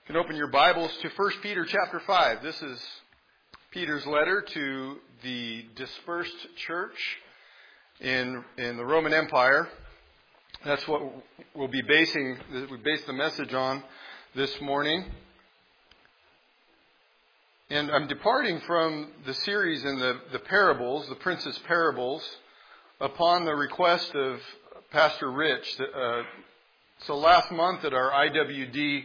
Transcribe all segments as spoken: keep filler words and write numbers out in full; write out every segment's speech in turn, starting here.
You can open your Bibles to First Peter chapter five. This is Peter's letter to the dispersed church in in the Roman Empire. That's what we'll be basing we base the message on this morning. And I'm departing from the series in the, the parables, the Prince's Parables, upon the request of Pastor Rich. Uh, so last month at our I W D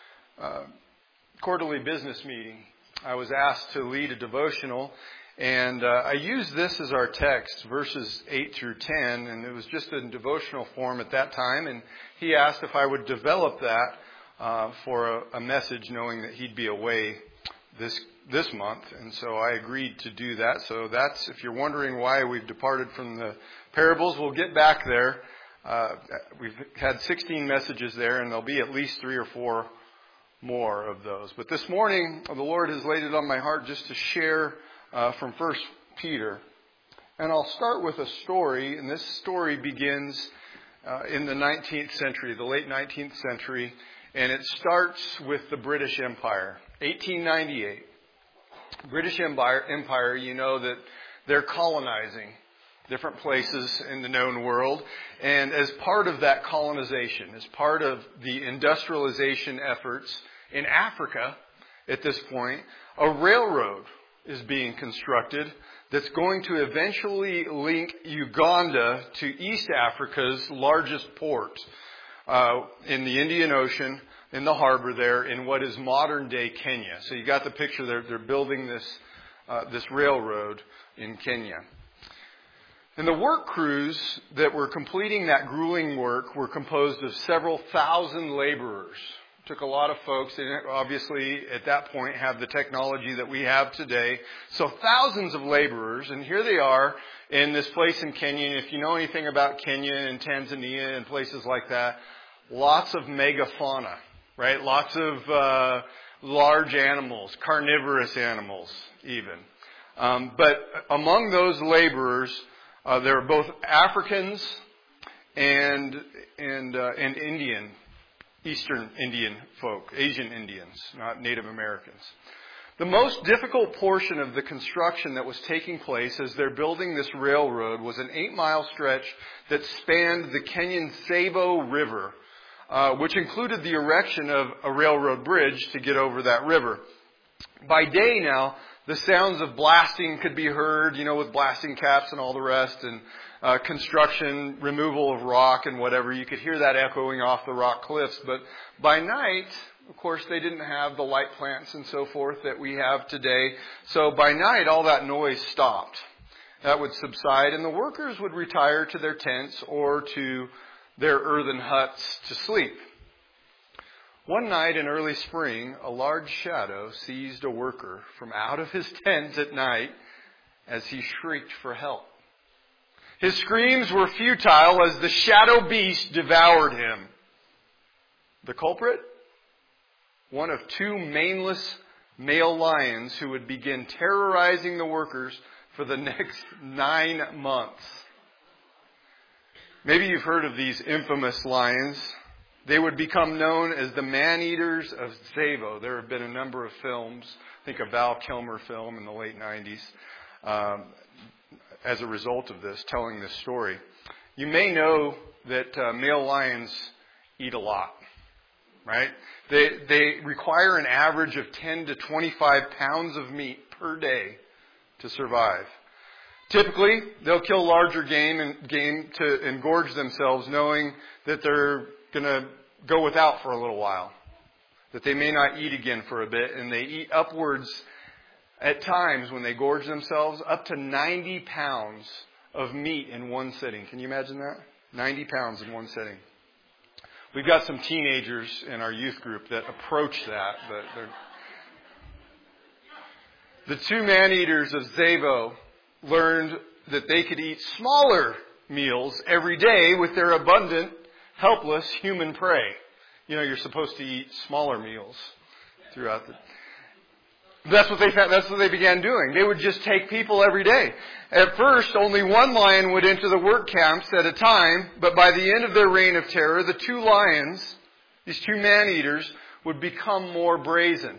Uh, quarterly business meeting, I was asked to lead a devotional, and uh, I used this as our text, verses eight through ten, and it was just in devotional form at that time, and he asked if I would develop that uh, for a, a message, knowing that he'd be away this this month, and so I agreed to do that. So that's, if you're wondering why we've departed from the parables, we'll get back there. Uh, we've had sixteen messages there, and there'll be at least three or four more of those. But this morning, the Lord has laid it on my heart just to share uh, from First Peter. And I'll start with a story, and this story begins uh, in the nineteenth century, the late nineteenth century, and it starts with the British Empire. eighteen ninety-eight. British Empire, Empire, you know that they're colonizing different places in the known world. And as part of that colonization, as part of the industrialization efforts in Africa at this point, a railroad is being constructed that's going to eventually link Uganda to East Africa's largest port uh, in the Indian Ocean, in the harbor there, in what is modern-day Kenya. So you got the picture there. They're building this uh, this railroad in Kenya. And the work crews that were completing that grueling work were composed of several thousand laborers. It took a lot of folks. They didn't obviously, at that point, have the technology that we have today. So thousands of laborers, and here they are in this place in Kenya. And if you know anything about Kenya and Tanzania and places like that, lots of megafauna, right? Lots of uh, large animals, carnivorous animals even. Um, but among those laborers, Uh, there are both Africans and and uh, and Indian, Eastern Indian folk, Asian Indians, not Native Americans. The most difficult portion of the construction that was taking place as they're building this railroad was an eight-mile stretch that spanned the Kenyan Savo River, uh, which included the erection of a railroad bridge to get over that river. By day now, the sounds of blasting could be heard, you know, with blasting caps and all the rest, and uh, construction, removal of rock and whatever. You could hear that echoing off the rock cliffs. But by night, of course, they didn't have the light plants and so forth that we have today. So by night, all that noise stopped. That would subside, and the workers would retire to their tents or to their earthen huts to sleep. One night in early spring, a large shadow seized a worker from out of his tent at night as he shrieked for help. His screams were futile as the shadow beast devoured him. The culprit? One of two maneless male lions who would begin terrorizing the workers for the next nine months. Maybe you've heard of these infamous lions. They would become known as the man-eaters of Savo. There have been a number of films, I think a Val Kilmer film in the late nineties, um, as a result of this, telling this story. You may know that uh, male lions eat a lot, right? They, they require an average of ten to twenty-five pounds of meat per day to survive. Typically, they'll kill larger game and game to engorge themselves, knowing that they're going to go without for a little while, that they may not eat again for a bit, and they eat upwards at times when they gorge themselves up to ninety pounds of meat in one sitting. Can you imagine that? ninety pounds in one sitting. We've got some teenagers in our youth group that approach that, but they're... The two man-eaters of Savo learned that they could eat smaller meals every day with their abundant, helpless human prey. You know, you're supposed to eat smaller meals throughout the... That's what they that's what they began doing. They would just take people every day. At first, only one lion would enter the work camps at a time, but by the end of their reign of terror, the two lions, these two man-eaters, would become more brazen.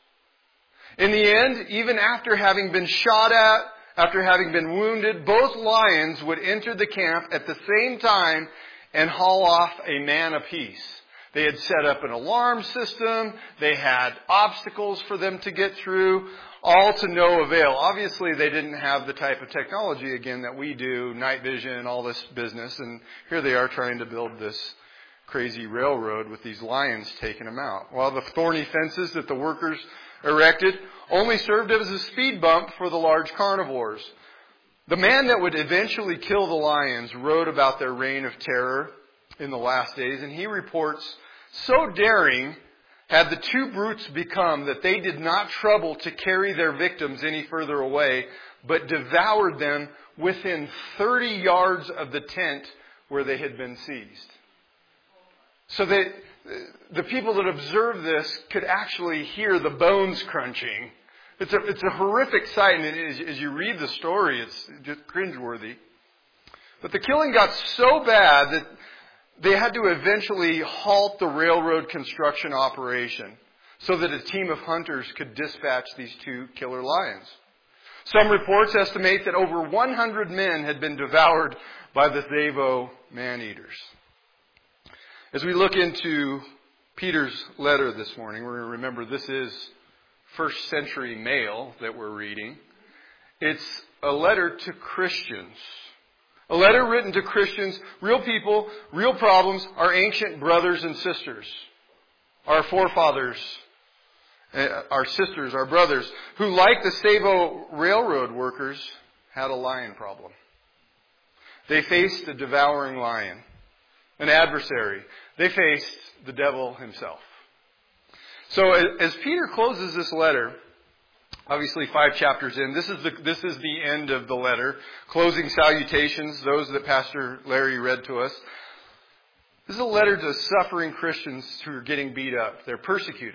In the end, even after having been shot at, after having been wounded, both lions would enter the camp at the same time and haul off a man apiece. They had set up an alarm system. They had obstacles for them to get through, all to no avail. Obviously, they didn't have the type of technology, again, that we do, night vision and all this business. And here they are trying to build this crazy railroad with these lions taking them out. While the thorny fences that the workers erected only served as a speed bump for the large carnivores. The man that would eventually kill the lions wrote about their reign of terror in the last days, and he reports, so daring had the two brutes become that they did not trouble to carry their victims any further away, but devoured them within thirty yards of the tent where they had been seized. So that the people that observed this could actually hear the bones crunching. It's a, it's a horrific sight, and as, as you read the story, it's just cringeworthy. But the killing got so bad that they had to eventually halt the railroad construction operation so that a team of hunters could dispatch these two killer lions. Some reports estimate that over one hundred men had been devoured by the Zavo man-eaters. As we look into Peter's letter this morning, we're going to remember this is first century mail that we're reading. It's a letter to Christians. A letter written to Christians, real people, real problems, our ancient brothers and sisters, our forefathers, our sisters, our brothers, who, like the Savo railroad workers, had a lion problem. They faced a devouring lion, an adversary. They faced the devil himself. So as Peter closes this letter, obviously five chapters in, this is the this is the end of the letter. Closing salutations, those that Pastor Larry read to us. This is a letter to suffering Christians who are getting beat up. They're persecuted.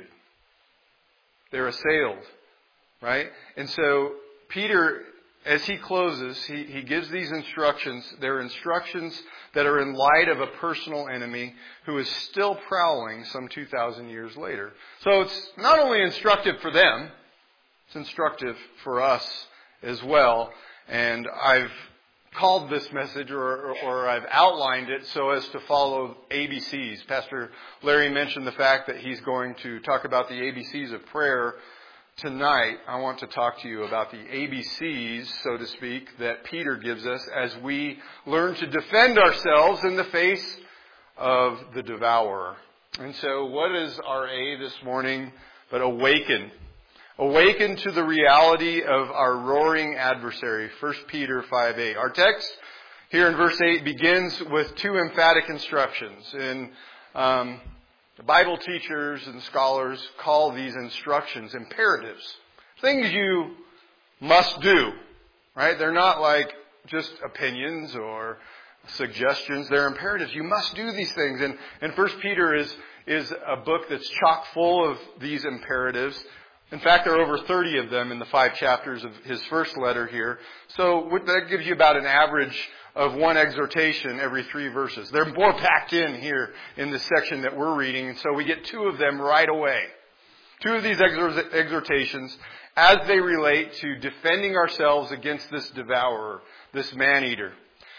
They're assailed. Right? And so Peter, as he closes, he, he gives these instructions. They're instructions that are in light of a personal enemy who is still prowling some two thousand years later. So it's not only instructive for them, it's instructive for us as well. And I've called this message, or, or, or I've outlined it so as to follow A B Cs. Pastor Larry mentioned the fact that he's going to talk about the A B Cs of prayer tonight. I want to talk to you about the A B Cs, so to speak, that Peter gives us as we learn to defend ourselves in the face of the devourer. And so what is our A this morning but awaken? Awaken to the reality of our roaring adversary. First Peter five eight. Our text here in verse eight begins with two emphatic instructions. And um, the Bible teachers and scholars call these instructions imperatives. Things you must do. Right? They're not like just opinions or suggestions. They're imperatives. You must do these things. And, and First Peter is, is a book that's chock full of these imperatives. In fact, there are over thirty of them in the five chapters of his first letter here. So that gives you about an average of one exhortation every three verses. They're more packed in here in this section that we're reading, and so we get two of them right away. Two of these exhortations as they relate to defending ourselves against this devourer, this man-eater.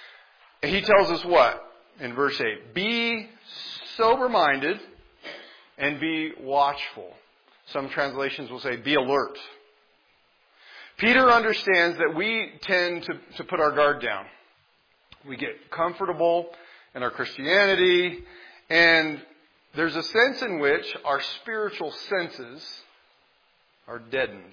He tells us what? In verse eight, be sober-minded and be watchful. Some translations will say, be alert. Peter understands that we tend to, to put our guard down. We get comfortable in our Christianity, and there's a sense in which our spiritual senses are deadened.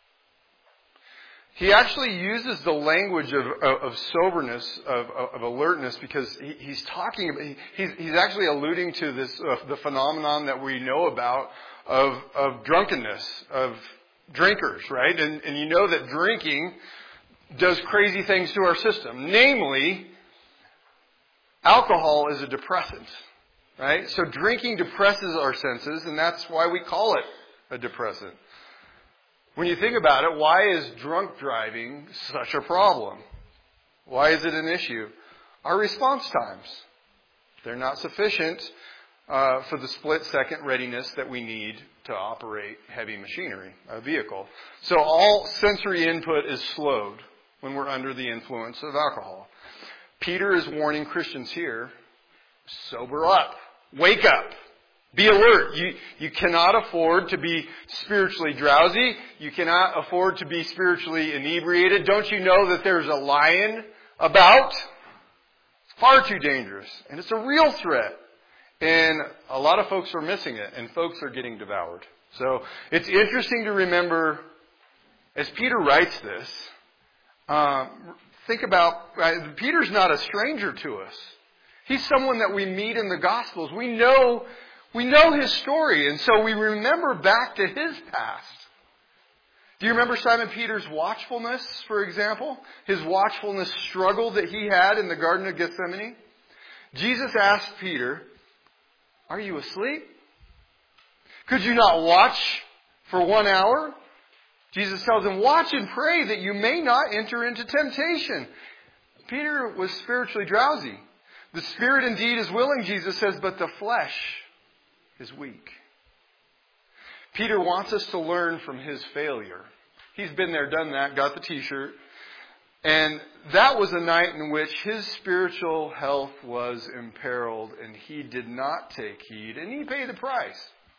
He actually uses the language of, of, of soberness, of, of alertness, because he, he's talking about, he, he's, he's actually alluding to this, uh, the phenomenon that we know about of, of drunkenness, of drinkers, right? And, and you know that drinking does crazy things to our system. Namely, alcohol is a depressant, right? So drinking depresses our senses, and that's why we call it a depressant. When you think about it, why is drunk driving such a problem? Why is it an issue? Our response times. They're not sufficient. uh, for the split-second readiness that we need to operate heavy machinery, a vehicle. So all sensory input is slowed when we're under the influence of alcohol. Peter is warning Christians here, sober up, wake up, be alert. You, you cannot afford to be spiritually drowsy. You cannot afford to be spiritually inebriated. Don't you know that there's a lion about? It's far too dangerous. And it's a real threat. And a lot of folks are missing it. And folks are getting devoured. So it's interesting to remember, as Peter writes this, um, think about, uh, Peter's not a stranger to us. He's someone that we meet in the Gospels. We know, we know his story. And so we remember back to his past. Do you remember Simon Peter's watchfulness, for example? His watchfulness struggle that he had in the Garden of Gethsemane? Jesus asked Peter, "Are you asleep? Could you not watch for one hour?" Jesus tells him, "Watch and pray that you may not enter into temptation." Peter was spiritually drowsy. The spirit indeed is willing, Jesus says, but the flesh is weak. Peter wants us to learn from his failure. He's been there, done that, got the t-shirt. And that was a night in which his spiritual health was imperiled, and he did not take heed, and he paid the price.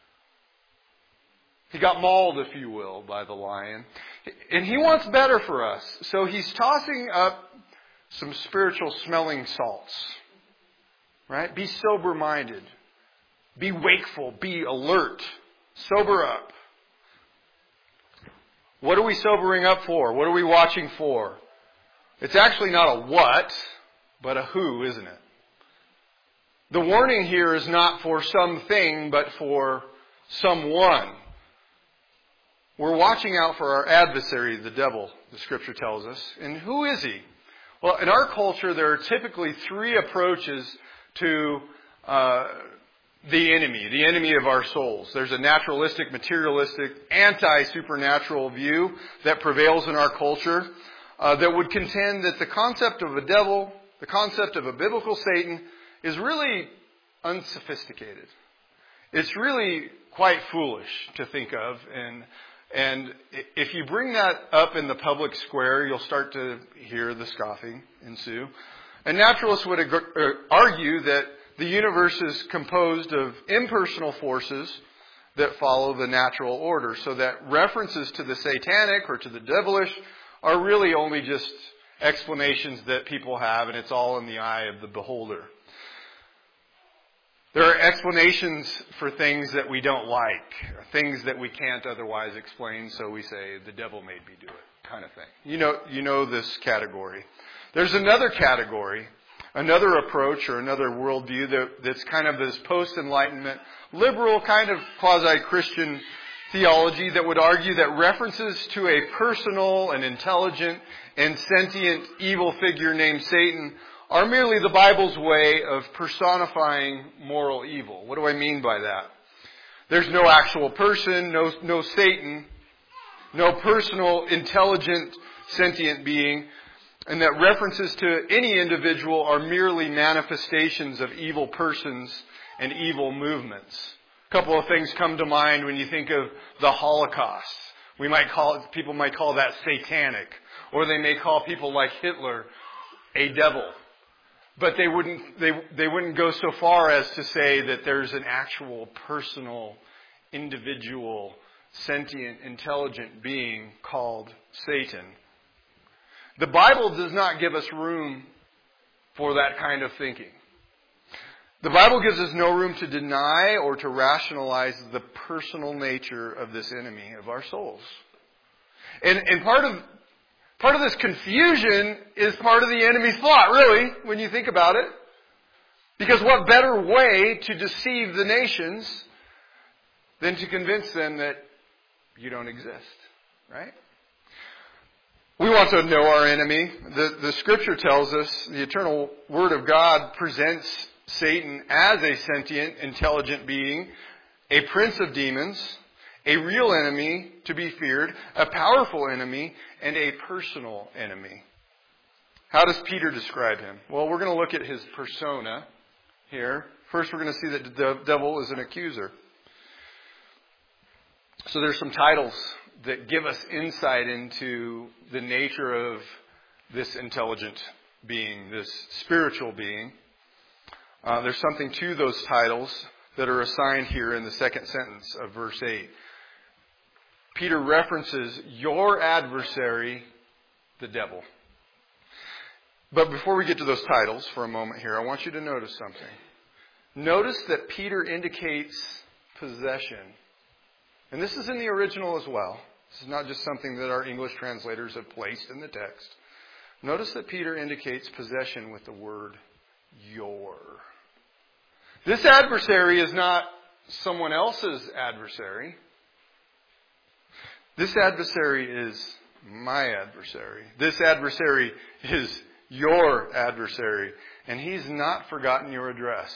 He got mauled, if you will, by the lion. And he wants better for us. So he's tossing up some spiritual smelling salts. Right? Be sober-minded. Be wakeful. Be alert. Sober up. What are we sobering up for? What are we watching for? It's actually not a what, but a who, isn't it? The warning here is not for something, but for someone. We're watching out for our adversary, the devil, the Scripture tells us. And who is he? Well, in our culture, there are typically three approaches to uh, the enemy, the enemy of our souls. There's a naturalistic, materialistic, anti-supernatural view that prevails in our culture uh, that would contend that the concept of a devil, the concept of a biblical Satan, is really unsophisticated. It's really quite foolish to think of. And, and if you bring that up in the public square, you'll start to hear the scoffing ensue. And naturalists would argue that the universe is composed of impersonal forces that follow the natural order, so that references to the satanic or to the devilish are really only just explanations that people have, and it's all in the eye of the beholder. There are explanations for things that we don't like, things that we can't otherwise explain, so we say, the devil made me do it, kind of thing. You know, you know this category. There's another category, another approach or another worldview that, that's kind of this post-Enlightenment, liberal kind of quasi-Christian theology that would argue that references to a personal and intelligent and sentient evil figure named Satan are merely the Bible's way of personifying moral evil. What do I mean by that? There's no actual person, no, no Satan, no personal, intelligent, sentient being. And that references to any individual are merely manifestations of evil persons and evil movements. A couple of things come to mind when you think of the Holocaust. We might call it, people might call that satanic, or they may call people like Hitler a devil. But they wouldn't they they wouldn't go so far as to say that there's an actual personal, individual, sentient, intelligent being called Satan. The Bible does not give us room for that kind of thinking. The Bible gives us no room to deny or to rationalize the personal nature of this enemy of our souls. And, and part of part of this confusion is part of the enemy's thought, really, when you think about it. Because what better way to deceive the nations than to convince them that you don't exist, right? We want to know our enemy. The, the Scripture tells us, the eternal Word of God presents Satan as a sentient, intelligent being, a prince of demons, a real enemy to be feared, a powerful enemy, and a personal enemy. How does Peter describe him? Well, we're going to look at his persona here. First, we're going to see that the devil is an accuser. So there's some titles that give us insight into the nature of this intelligent being, this spiritual being. Uh, there's something to those titles that are assigned here in the second sentence of verse eight. Peter references your adversary, the devil. But before we get to those titles for a moment here, I want you to notice something. Notice that Peter indicates possession. And this is in the original as well. This is not just something that our English translators have placed in the text. Notice that Peter indicates possession with the word your. This adversary is not someone else's adversary. This adversary is my adversary. This adversary is your adversary. And he's not forgotten your address.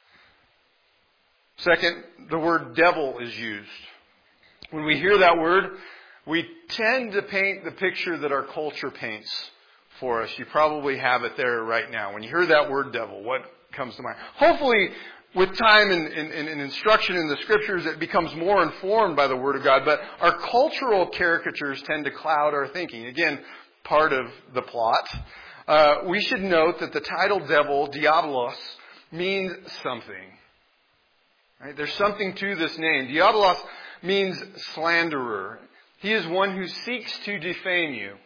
Second, the word devil is used. When we hear that word, we tend to paint the picture that our culture paints for us. You probably have it there right now. When you hear that word devil, what comes to mind? Hopefully, with time and, and, and instruction in the Scriptures, it becomes more informed by the Word of God. But our cultural caricatures tend to cloud our thinking. Again, part of the plot. Uh, we should note that the title devil, diabolos, means something. Right? There's something to this name. Diabolos means slanderer. He is one who seeks to defame you.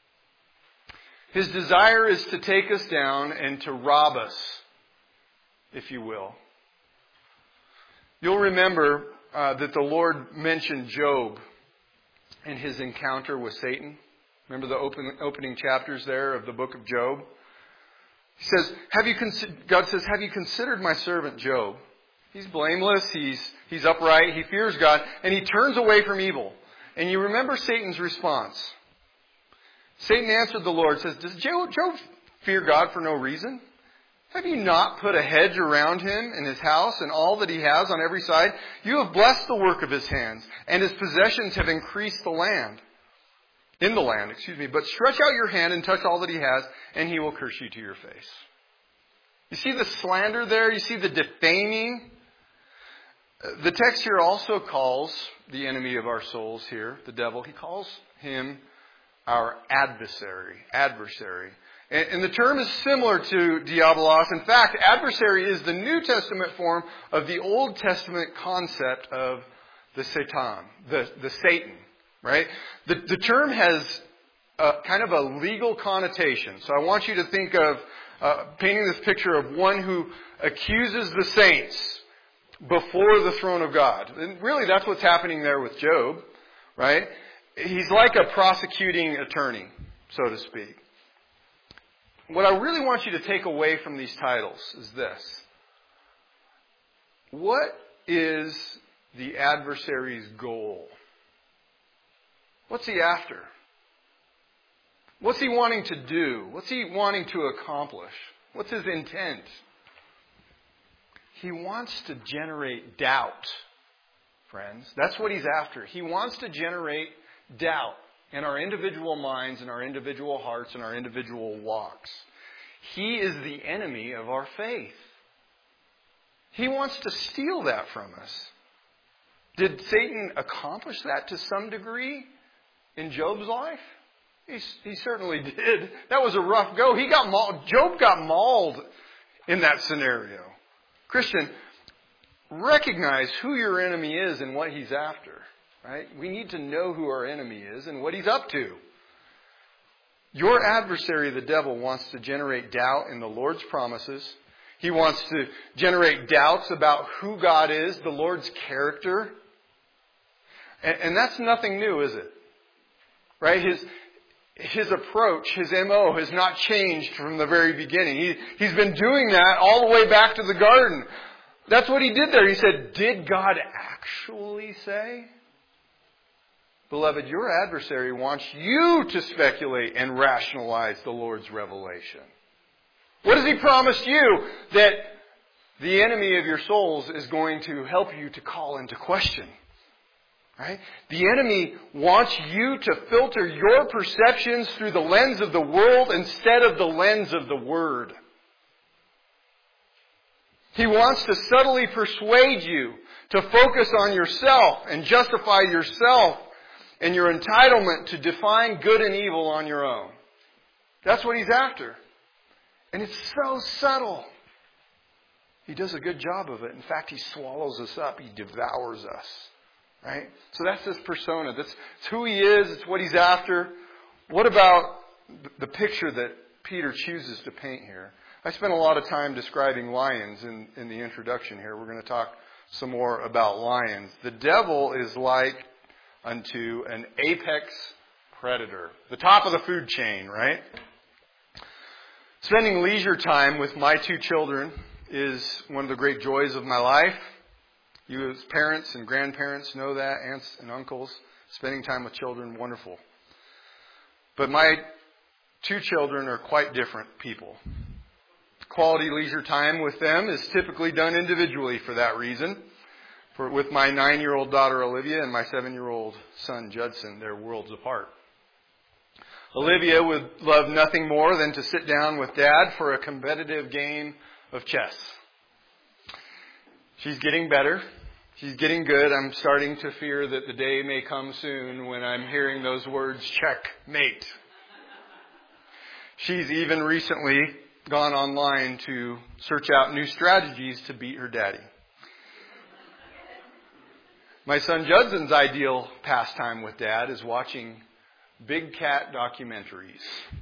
His desire is to take us down and to rob us, if you will. You'll remember uh, that the Lord mentioned Job in his encounter with Satan. Remember the open, opening chapters there of the book of Job? He says, "Have you con- God says, have you considered my servant Job? He's blameless, he's, he's upright, he fears God, and he turns away from evil." And you remember Satan's response. Satan answered the Lord, says, "Does Job, Job fear God for no reason? Have you not put a hedge around him and his house and all that he has on every side? You have blessed the work of his hands, and his possessions have increased the land. In the land, excuse me. But stretch out your hand and touch all that he has, and he will curse you to your face." You see the slander there? You see the defaming? The text here also calls the enemy of our souls here, the devil, he calls him our adversary. Adversary. And the term is similar to diabolos. In fact, adversary is the New Testament form of the Old Testament concept of the Satan, the, the Satan, right? The, the term has a, kind of a legal connotation. So I want you to think of uh, painting this picture of one who accuses the saints before the throne of God. And really that's what's happening there with Job, right? He's like a prosecuting attorney, so to speak. What I really want you to take away from these titles is this. What is the adversary's goal? What's he after? What's he wanting to do? What's he wanting to accomplish? What's his intent? He wants to generate doubt, friends. That's what he's after. He wants to generate doubt in our individual minds, in our individual hearts, in our individual walks. He is the enemy of our faith. He wants to steal that from us. Did Satan accomplish that to some degree in Job's life? He, he certainly did. That was a rough go. He got mauled. Job got mauled in that scenario. Christian, recognize who your enemy is and what he's after. Right? We need to know who our enemy is and what he's up to. Your adversary, the devil, wants to generate doubt in the Lord's promises. He wants to generate doubts about who God is, the Lord's character. And, and that's nothing new, is it? Right? His, his approach, his M O has not changed from the very beginning. He, he's been doing that all the way back to the garden. That's what he did there. He said, did God actually say? Beloved, your adversary wants you to speculate and rationalize the Lord's revelation. What has he promised you? That the enemy of your souls is going to help you to call into question. Right? The enemy wants you to filter your perceptions through the lens of the world instead of the lens of the Word. He wants to subtly persuade you to focus on yourself and justify yourself and your entitlement to define good and evil on your own. That's what he's after. And it's so subtle. He does a good job of it. In fact, he swallows us up. He devours us. Right? So that's his persona. That's it's who he is. It's what he's after. What about the picture that Peter chooses to paint here? I spent a lot of time describing lions in, in the introduction here. We're going to talk some more about lions. The devil is like unto an apex predator. The top of the food chain, right? Spending leisure time with my two children is one of the great joys of my life. You as parents and grandparents know that, aunts and uncles. Spending time with children, wonderful. But my two children are quite different people. Quality leisure time with them is typically done individually for that reason. For with my nine-year-old daughter Olivia and my seven-year-old son Judson, they're worlds apart. Olivia would love nothing more than to sit down with Dad for a competitive game of chess. She's getting better. She's getting good. I'm starting to fear that the day may come soon when I'm hearing those words, checkmate. She's even recently gone online to search out new strategies to beat her daddy. My son Judson's ideal pastime with Dad is watching big cat documentaries.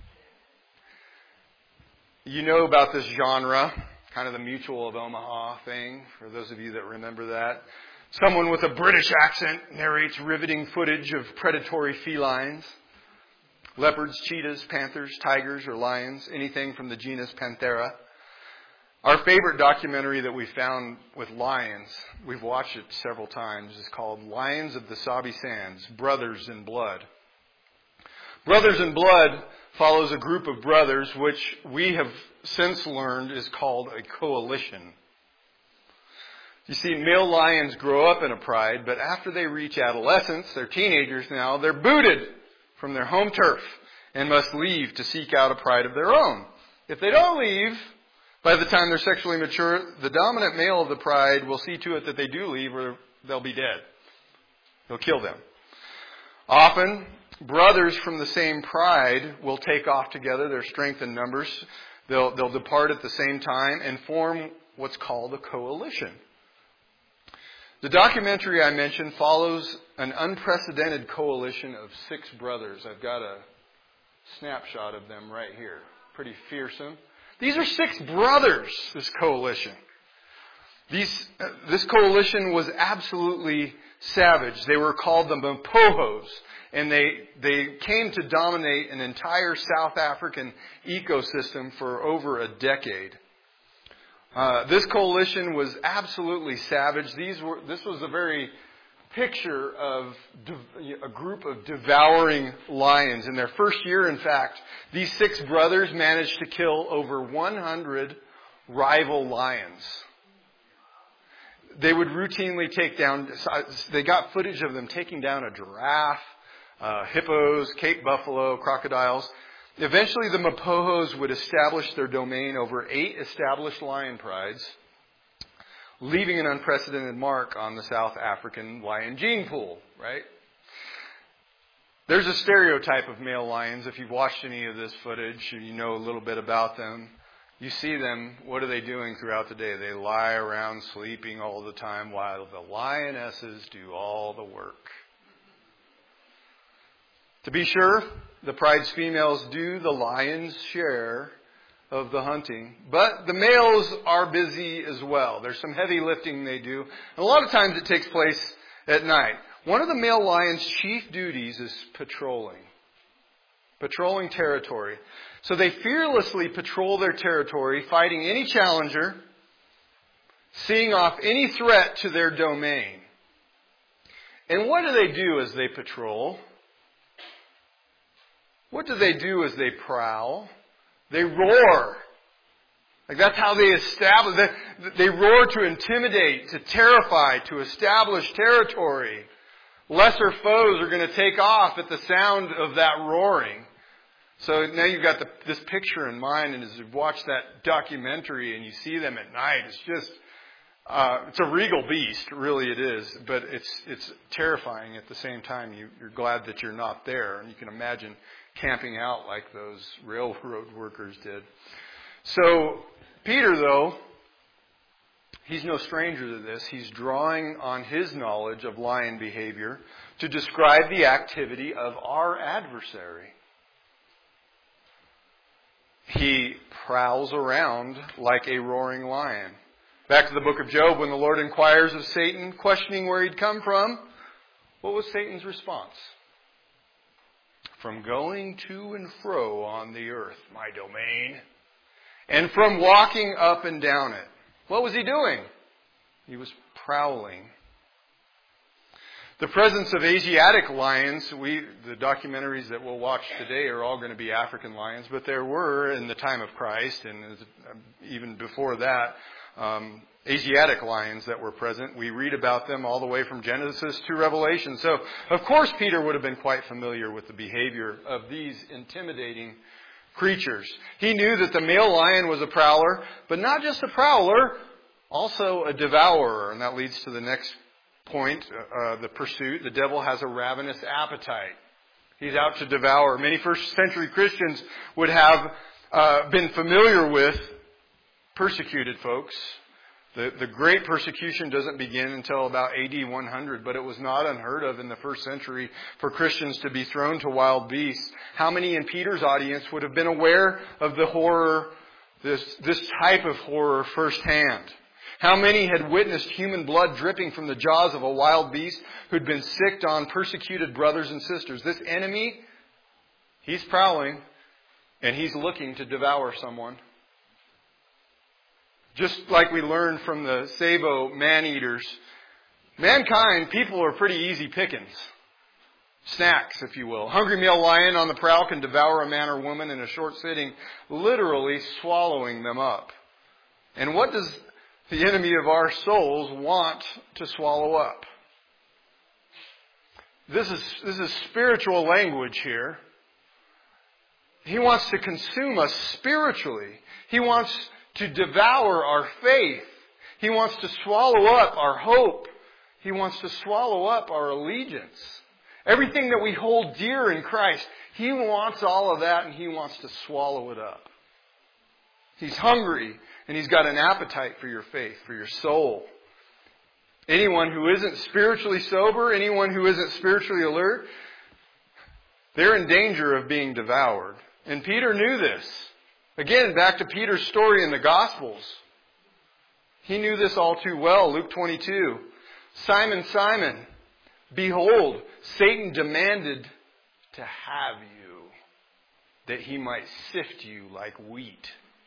You know about this genre, kind of the Mutual of Omaha thing, for those of you that remember that. Someone with a British accent narrates riveting footage of predatory felines. Leopards, cheetahs, panthers, tigers, or lions, anything from the genus Panthera. Our favorite documentary that we found with lions, we've watched it several times, is called Lions of the Sabi Sands, Brothers in Blood. Brothers in Blood follows a group of brothers which we have since learned is called a coalition. You see, male lions grow up in a pride, but after they reach adolescence, they're teenagers now, they're booted from their home turf and must leave to seek out a pride of their own. If they don't leave, by the time they're sexually mature, the dominant male of the pride will see to it that they do leave or they'll be dead. He'll kill them. Often, brothers from the same pride will take off together. Their strength in numbers. They'll, they'll depart at the same time and form what's called a coalition. The documentary I mentioned follows an unprecedented coalition of six brothers. I've got a snapshot of them right here. Pretty fearsome. These are six brothers, this coalition. These, uh, this coalition was absolutely savage. They were called the Mapohos, and they, they came to dominate an entire South African ecosystem for over a decade. Uh, this coalition was absolutely savage. These were, this was a very picture of de- a group of devouring lions. In their first year, in fact, these six brothers managed to kill over one hundred rival lions. They would routinely take down, they got footage of them taking down a giraffe, uh, hippos, Cape buffalo, crocodiles. Eventually, the Mapohos would establish their domain over eight established lion prides, leaving an unprecedented mark on the South African lion gene pool, right? There's a stereotype of male lions. If you've watched any of this footage, you know a little bit about them. You see them, what are they doing throughout the day? They lie around sleeping all the time while the lionesses do all the work. To be sure, the pride's females do the lion's share of the hunting, but the males are busy as well. There's some heavy lifting they do. And a lot of times it takes place at night. One of the male lion's chief duties is patrolling. Patrolling territory. So they fearlessly patrol their territory, fighting any challenger, seeing off any threat to their domain. And what do they do as they patrol? What do they do as they prowl? They roar. Like that's how they establish. They, they roar to intimidate, to terrify, to establish territory. Lesser foes are going to take off at the sound of that roaring. So now you've got the, this picture in mind, and as you watch that documentary and you see them at night, it's just Uh, it's a regal beast, really it is, but it's it's terrifying at the same time. You, you're glad that you're not there, and you can imagine camping out like those railroad workers did. So Peter, though, he's no stranger to this. He's drawing on his knowledge of lion behavior to describe the activity of our adversary. He prowls around like a roaring lion. Back to the book of Job, when the Lord inquires of Satan, questioning where he'd come from, what was Satan's response? From going to and fro on the earth, my domain, and from walking up and down it. What was he doing? He was prowling. The presence of Asiatic lions, we the documentaries that we'll watch today are all going to be African lions, but there were in the time of Christ and even before that, um, Asiatic lions that were present. We read about them all the way from Genesis to Revelation. So, of course, Peter would have been quite familiar with the behavior of these intimidating creatures. He knew that the male lion was a prowler, but not just a prowler, also a devourer. And that leads to the next point, uh, the pursuit. The devil has a ravenous appetite. He's out to devour. Many first century Christians would have uh, been familiar with persecuted folks. The, the great persecution doesn't begin until about A D one hundred, but it was not unheard of in the first century for Christians to be thrown to wild beasts. How many in Peter's audience would have been aware of the horror, this, this type of horror firsthand? How many had witnessed human blood dripping from the jaws of a wild beast who'd been sicked on persecuted brothers and sisters? This enemy, he's prowling, and he's looking to devour someone. Just like we learned from the Sabo man-eaters, mankind, people are pretty easy pickings. Snacks, if you will. Hungry male lion on the prowl can devour a man or woman in a short sitting, literally swallowing them up. And what does the enemy of our souls want to swallow up? This is, this is spiritual language here. He wants to consume us spiritually. He wants to devour our faith. He wants to swallow up our hope. He wants to swallow up our allegiance. Everything that we hold dear in Christ, He wants all of that and He wants to swallow it up. He's hungry and He's got an appetite for your faith, for your soul. Anyone who isn't spiritually sober, anyone who isn't spiritually alert, they're in danger of being devoured. And Peter knew this. Again, back to Peter's story in the Gospels. He knew this all too well. Luke twenty-two. Simon, Simon, behold, Satan demanded to have you, that he might sift you like wheat.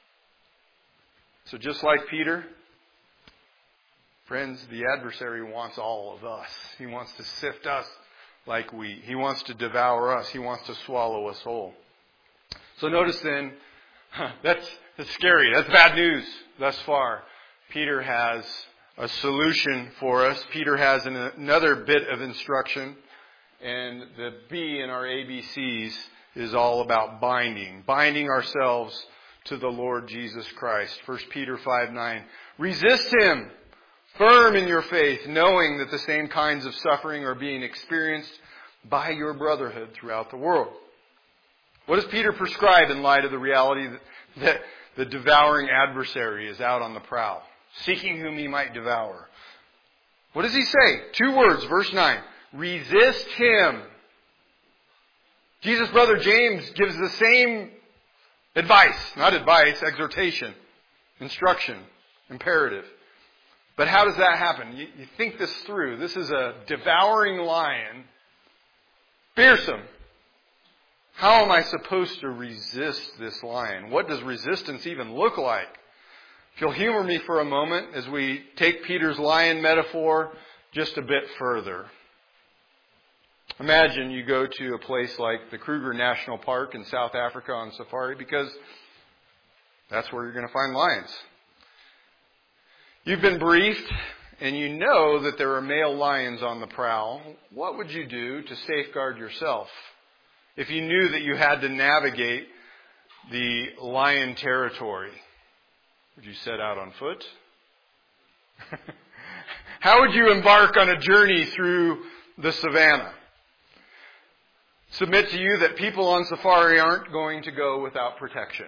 So just like Peter, friends, the adversary wants all of us. He wants to sift us like wheat. He wants to devour us. He wants to swallow us whole. So notice then, That's, that's scary. That's bad news thus far. Peter has a solution for us. Peter has an, another bit of instruction. And the B in our A B Cs is all about binding. Binding ourselves to the Lord Jesus Christ. First Peter five nine. Resist Him, firm in your faith, knowing that the same kinds of suffering are being experienced by your brotherhood throughout the world. What does Peter prescribe in light of the reality that, that the devouring adversary is out on the prowl, seeking whom he might devour? What does he say? Two words, verse nine. Resist him. Jesus' brother James gives the same advice. Not advice, exhortation, instruction, imperative. But how does that happen? You, you think this through. This is a devouring lion. Fearsome. How am I supposed to resist this lion? What does resistance even look like? If you'll humor me for a moment as we take Peter's lion metaphor just a bit further. Imagine you go to a place like the Kruger National Park in South Africa on safari, because that's where you're going to find lions. You've been briefed and you know that there are male lions on the prowl. What would you do to safeguard yourself? If you knew that you had to navigate the lion territory, would you set out on foot? How would you embark on a journey through the savannah? Submit to you that people on safari aren't going to go without protection.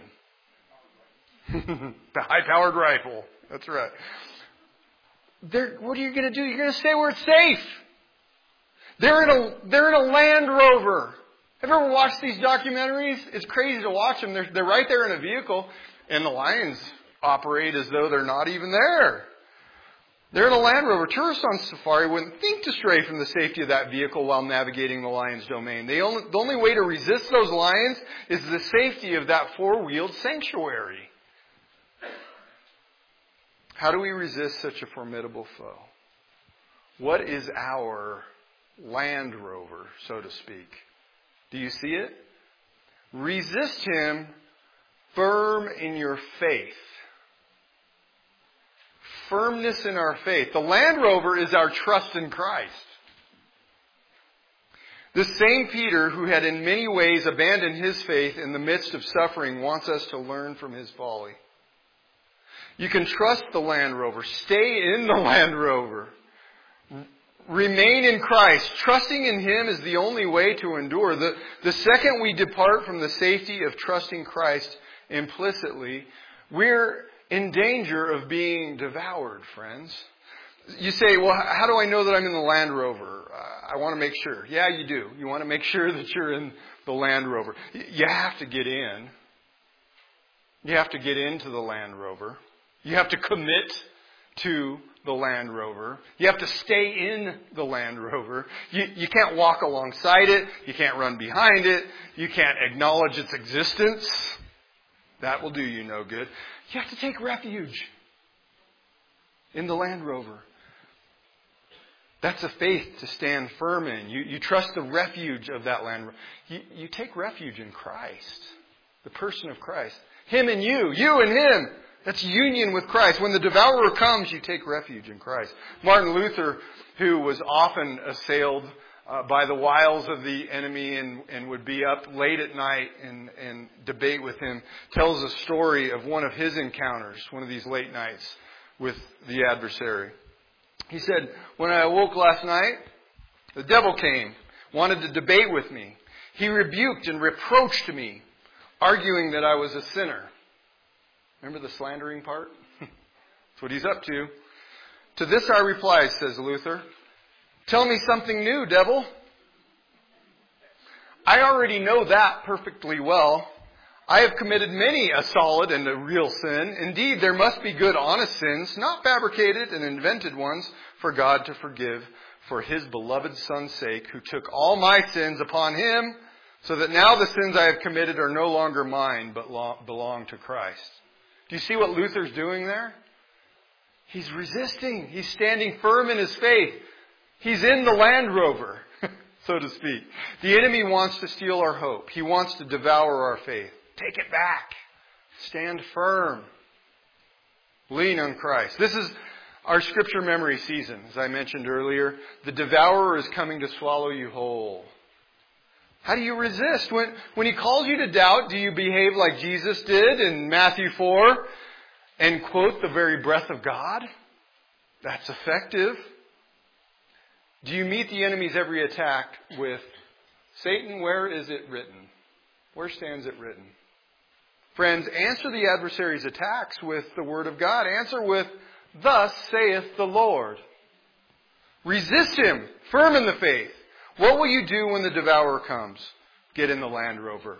The high-powered rifle. That's right. They're, what are you going to do? You're going to stay where it's safe. They're in a they're in a Land Rover. Have you ever watched these documentaries? It's crazy to watch them. They're, they're right there in a vehicle, and the lions operate as though they're not even there. They're in a Land Rover. Tourists on safari wouldn't think to stray from the safety of that vehicle while navigating the lion's domain. They only, the only way to resist those lions is the safety of that four-wheeled sanctuary. How do we resist such a formidable foe? What is our Land Rover, so to speak? Do you see it? Resist him firm in your faith. Firmness in our faith. The Land Rover is our trust in Christ. The same Peter who had in many ways abandoned his faith in the midst of suffering wants us to learn from his folly. You can trust the Land Rover. Stay in the Land Rover. Remain in Christ. Trusting in Him is the only way to endure. The, the second we depart from the safety of trusting Christ implicitly, we're in danger of being devoured, friends. You say, well, how do I know that I'm in the Land Rover? Uh, I want to make sure. Yeah, you do. You want to make sure that you're in the Land Rover. You have to get in. You have to get into the Land Rover. You have to commit to the Land Rover. You have to stay in the Land Rover. You, you can't walk alongside it. You can't run behind it. You can't acknowledge its existence. That will do you no good. You have to take refuge in the Land Rover. That's a faith to stand firm in. You, you trust the refuge of that Land Rover. You, you take refuge in Christ, the person of Christ. Him and you, you and Him. That's union with Christ. When the devourer comes, you take refuge in Christ. Martin Luther, who was often assailed uh, by the wiles of the enemy and, and would be up late at night and, and debate with him, tells a story of one of his encounters, one of these late nights with the adversary. He said, when I awoke last night, the devil came, wanted to debate with me. He rebuked and reproached me, arguing that I was a sinner. Remember the slandering part? That's what he's up to. To this I replied, says Luther, tell me something new, devil. I already know that perfectly well. I have committed many a solid and a real sin. Indeed, there must be good, honest sins, not fabricated and invented ones, for God to forgive for His beloved Son's sake, who took all my sins upon Him, so that now the sins I have committed are no longer mine, but belong to Christ. Do you see what Luther's doing there? He's resisting. He's standing firm in his faith. He's in the Land Rover, so to speak. The enemy wants to steal our hope. He wants to devour our faith. Take it back. Stand firm. Lean on Christ. This is our scripture memory season, as I mentioned earlier. The devourer is coming to swallow you whole. How do you resist? When, when he calls you to doubt, do you behave like Jesus did in Matthew four and quote the very breath of God? That's effective. Do you meet the enemy's every attack with, Satan, where is it written? Where stands it written? Friends, answer the adversary's attacks with the word of God. Answer with, thus saith the Lord. Resist him, firm in the faith. What will you do when the devourer comes? Get in the Land Rover.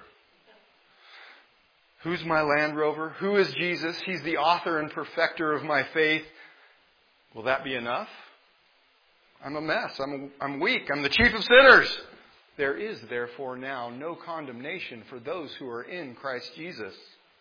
Who's my Land Rover? Who is Jesus? He's the author and perfecter of my faith. Will that be enough? I'm a mess. I'm, I'm weak. I'm the chief of sinners. There is therefore now no condemnation for those who are in Christ Jesus.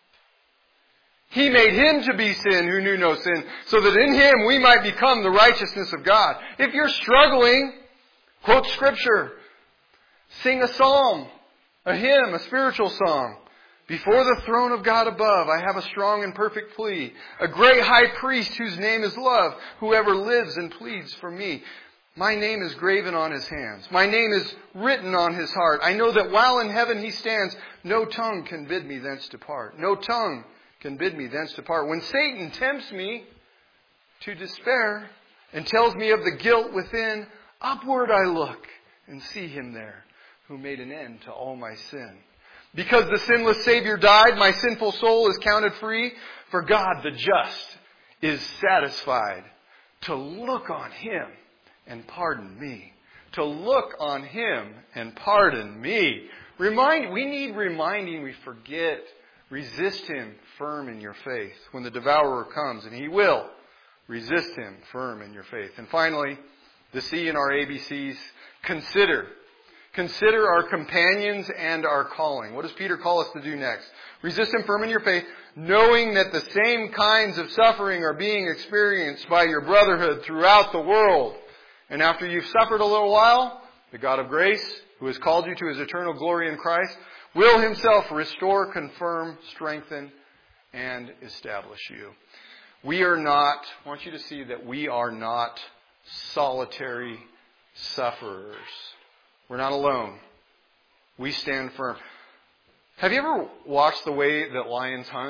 He made Him to be sin who knew no sin, so that in Him we might become the righteousness of God. If you're struggling, quote Scripture. Sing a psalm, a hymn, a spiritual song. Before the throne of God above, I have a strong and perfect plea. A great high priest whose name is love, whoever lives and pleads for me. My name is graven on His hands. My name is written on His heart. I know that while in heaven He stands, no tongue can bid me thence depart. No tongue can bid me thence depart. When Satan tempts me, to despair and tells me of the guilt within, upward I look and see Him there who made an end to all my sin. Because the sinless Savior died, my sinful soul is counted free. For God, the just, is satisfied to look on Him and pardon me. To look on Him and pardon me. Remind, we need reminding. We forget. Resist Him firm in your faith. When the devourer comes, and He will, resist him firm in your faith. And finally, the C in our A B Cs, consider. Consider our companions and our calling. What does Peter call us to do next? Resist him firm in your faith, knowing that the same kinds of suffering are being experienced by your brotherhood throughout the world. And after you've suffered a little while, the God of grace, who has called you to His eternal glory in Christ, will Himself restore, confirm, strengthen, and establish you. We are not, I want you to see that we are not solitary sufferers. We're not alone. We stand firm. Have you ever watched the way that lions hunt?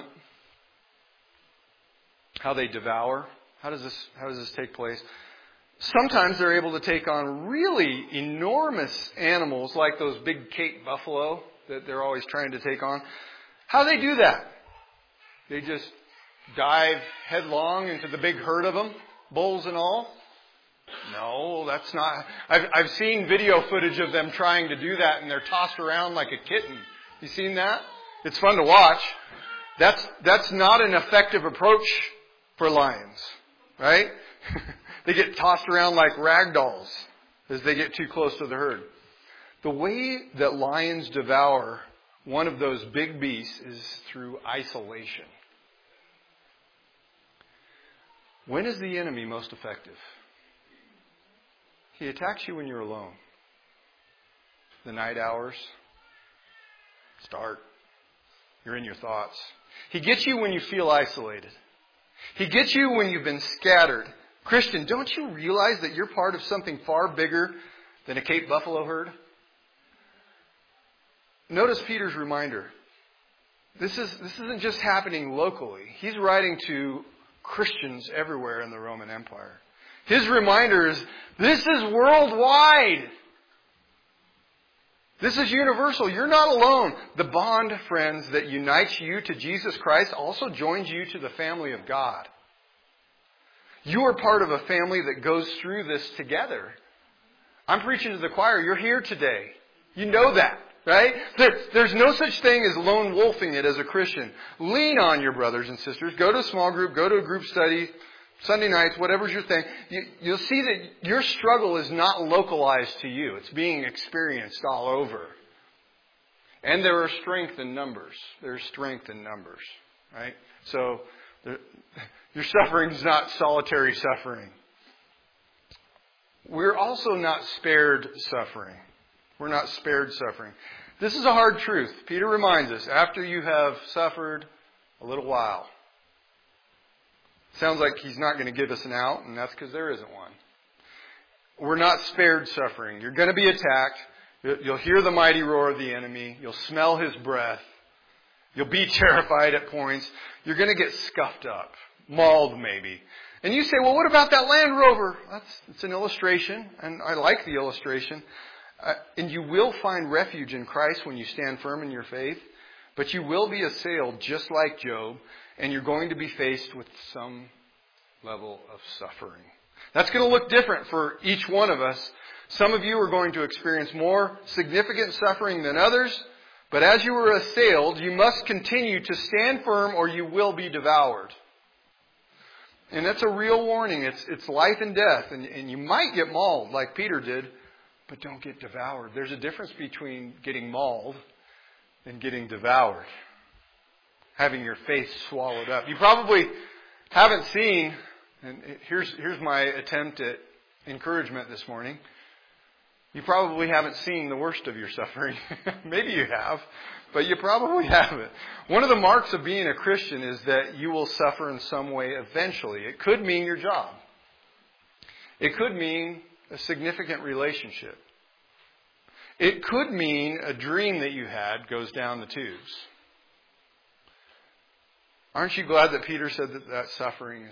How they devour? How does this, how does this take place? Sometimes they're able to take on really enormous animals like those big Cape buffalo that they're always trying to take on. How do they do that? They just dive headlong into the big herd of them, bulls and all? No, that's not. I've, I've seen video footage of them trying to do that, and they're tossed around like a kitten. You seen that? It's fun to watch. That's that's not an effective approach for lions, right? They get tossed around like rag dolls as they get too close to the herd. The way that lions devour one of those big beasts is through isolation. When is the enemy most effective? He attacks you when you're alone. The night hours start. You're in your thoughts. He gets you when you feel isolated. He gets you when you've been scattered. Christian, don't you realize that you're part of something far bigger than a Cape buffalo herd? Notice Peter's reminder. This is this isn't just happening locally. He's writing to Christians everywhere in the Roman Empire. His reminder is, this is worldwide. This is universal. You're not alone. The bond, friends, that unites you to Jesus Christ also joins you to the family of God. You are part of a family that goes through this together. I'm preaching to the choir. You're here today. You know that. Right? There, there's no such thing as lone wolfing it as a Christian. Lean on your brothers and sisters. Go to a small group. Go to a group study. Sunday nights, whatever's your thing. You, you'll see that your struggle is not localized to you. It's being experienced all over. And there are strength in numbers. There's strength in numbers. Right? So there, your suffering is not solitary suffering. We're also not spared suffering. We're not spared suffering. This is a hard truth. Peter reminds us, after you have suffered a little while. Sounds like he's not going to give us an out, and that's because there isn't one. We're not spared suffering. You're going to be attacked. You'll hear the mighty roar of the enemy. You'll smell his breath. You'll be terrified at points. You're going to get scuffed up, mauled maybe. And you say, well, what about that Land Rover? That's it's an illustration, and I like the illustration. Uh, and you will find refuge in Christ when you stand firm in your faith. But you will be assailed just like Job. And you're going to be faced with some level of suffering. That's going to look different for each one of us. Some of you are going to experience more significant suffering than others. But as you are assailed, you must continue to stand firm or you will be devoured. And that's a real warning. It's it's life and death. And, and you might get mauled like Peter did. But don't get devoured. There's a difference between getting mauled and getting devoured. Having your face swallowed up. You probably haven't seen, and here's here's my attempt at encouragement this morning. You probably haven't seen the worst of your suffering. Maybe you have, but you probably haven't. One of the marks of being a Christian is that you will suffer in some way eventually. It could mean your job. It could mean a significant relationship. It could mean a dream that you had goes down the tubes. Aren't you glad that Peter said that that suffering is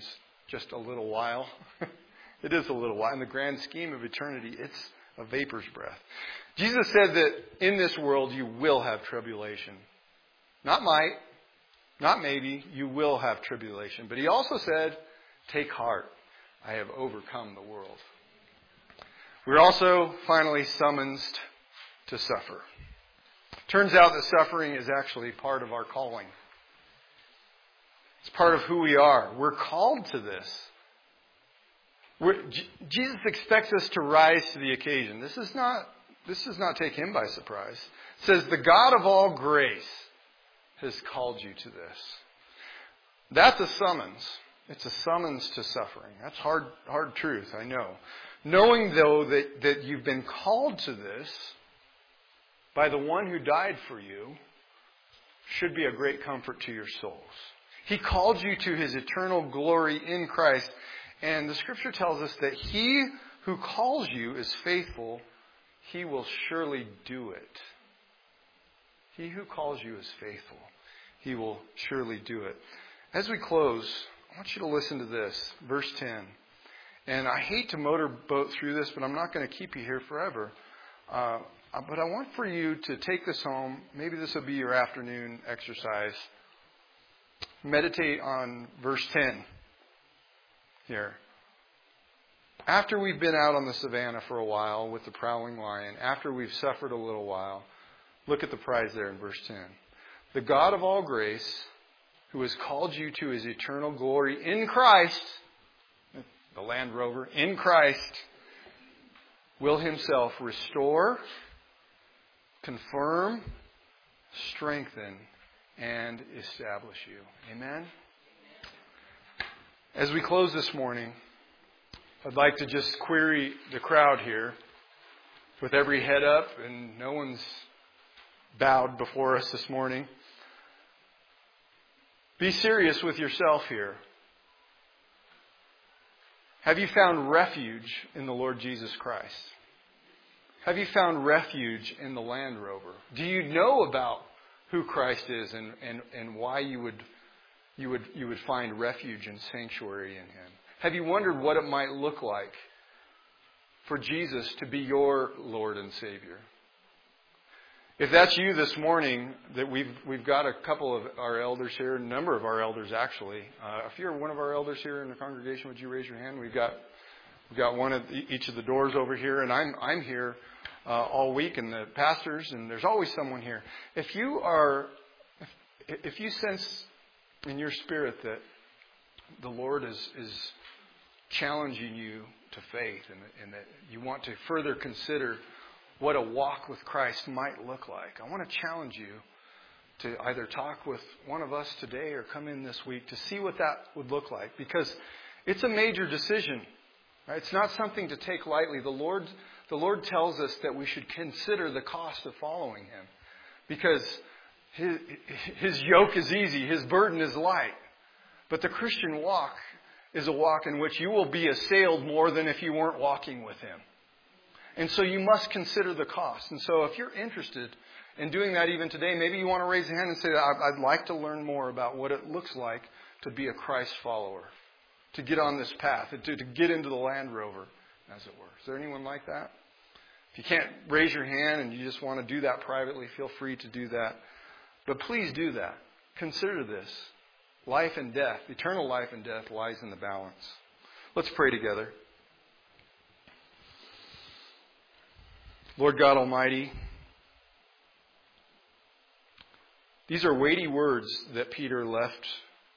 just a little while. It is a little while. In the grand scheme of eternity, it's a vapor's breath. Jesus said that in this world you will have tribulation. Not might, not maybe, you will have tribulation. But he also said, take heart, I have overcome the world. We're also finally summoned to suffer. Turns out that suffering is actually part of our calling. It's part of who we are. We're called to this. We're, J- Jesus expects us to rise to the occasion. This is not, this does not take him by surprise. It says, the God of all grace has called you to this. That's a summons. It's a summons to suffering. That's hard, hard truth, I know. Knowing, though, that, that you've been called to this by the one who died for you should be a great comfort to your souls. He called you to his eternal glory in Christ. And the Scripture tells us that he who calls you is faithful. He will surely do it. He who calls you is faithful. He will surely do it. As we close, I want you to listen to this. Verse ten. And I hate to motorboat through this, but I'm not going to keep you here forever. Uh, but I want for you to take this home. Maybe this will be your afternoon exercise. Meditate on verse ten. Here. After we've been out on the savannah for a while with the prowling lion, after we've suffered a little while, look at the prize there in verse ten. The God of all grace, who has called you to his eternal glory in Christ, the Land Rover, in Christ, will himself restore, confirm, strengthen, and establish you. Amen? As we close this morning, I'd like to just query the crowd here with every head up, and no one's bowed before us this morning. Be serious with yourself here. Have you found refuge in the Lord Jesus Christ? Have you found refuge in the Land Rover? Do you know about who Christ is and, and, and why you would You would you would find refuge and sanctuary in him? Have you wondered what it might look like for Jesus to be your Lord and Savior? If that's you this morning, that we've we've got a couple of our elders here, a number of our elders actually. Uh, if you're one of our elders here in the congregation, would you raise your hand? We've got we've got one at each of the doors over here, and I'm I'm here uh, all week, and the pastors, and there's always someone here. If you are, if, if you sense in your spirit that the Lord is, is challenging you to faith and, and that you want to further consider what a walk with Christ might look like, I want to challenge you to either talk with one of us today or come in this week to see what that would look like, because it's a major decision. Right? It's not something to take lightly. The Lord, the Lord tells us that we should consider the cost of following him, because His, his yoke is easy. His burden is light. But the Christian walk is a walk in which you will be assailed more than if you weren't walking with him. And so you must consider the cost. And so if you're interested in doing that even today, maybe you want to raise a hand and say, I'd like to learn more about what it looks like to be a Christ follower, to get on this path, to, to get into the Land Rover, as it were. Is there anyone like that? If you can't raise your hand and you just want to do that privately, feel free to do that. But please do that. Consider this. Life and death, eternal life and death lies in the balance. Let's pray together. Lord God Almighty, these are weighty words that Peter left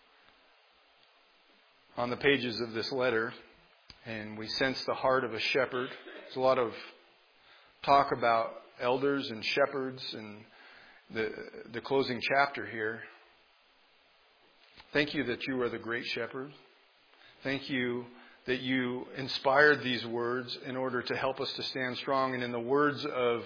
on the pages of this letter, and we sense the heart of a shepherd. There's a lot of talk about elders and shepherds and The, the closing chapter here. Thank you that you are the great shepherd. Thank you that you inspired these words in order to help us to stand strong. And in the words of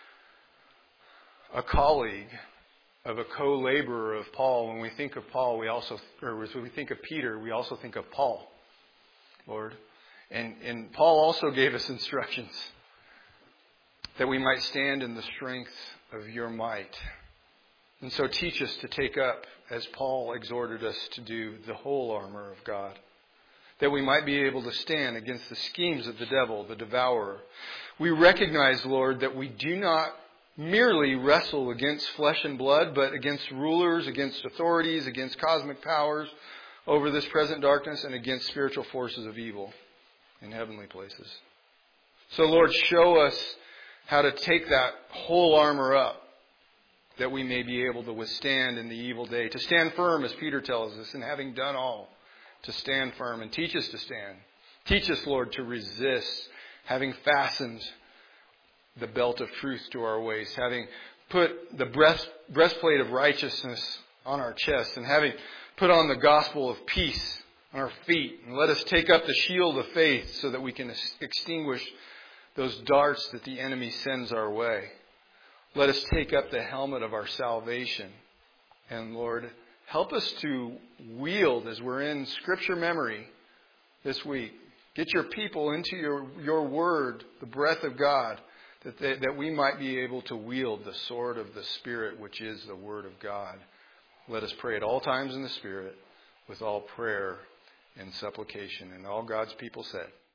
a colleague, of a co-laborer of Paul, when we think of Paul, we also, or when we think of Peter, we also think of Paul, Lord. And, and Paul also gave us instructions that we might stand in the strength of your might. And so teach us to take up, as Paul exhorted us to do, the whole armor of God. that we might be able to stand against the schemes of the devil, the devourer. We recognize, Lord, that we do not merely wrestle against flesh and blood, but against rulers, against authorities, against cosmic powers over this present darkness, and against spiritual forces of evil in heavenly places. So, Lord, show us how to take that whole armor up, that we may be able to withstand in the evil day, to stand firm, as Peter tells us, and having done all, to stand firm, and teach us to stand. Teach us, Lord, to resist, having fastened the belt of truth to our waist, having put the breast, breastplate of righteousness on our chest, and having put on the gospel of peace on our feet. And let us take up the shield of faith so that we can extinguish those darts that the enemy sends our way. Let us take up the helmet of our salvation. And Lord, help us to wield, as we're in Scripture memory this week, get your people into your, your word, the breath of God, that, they, that we might be able to wield the sword of the Spirit, which is the word of God. Let us pray at all times in the Spirit, with all prayer and supplication. And all God's people said,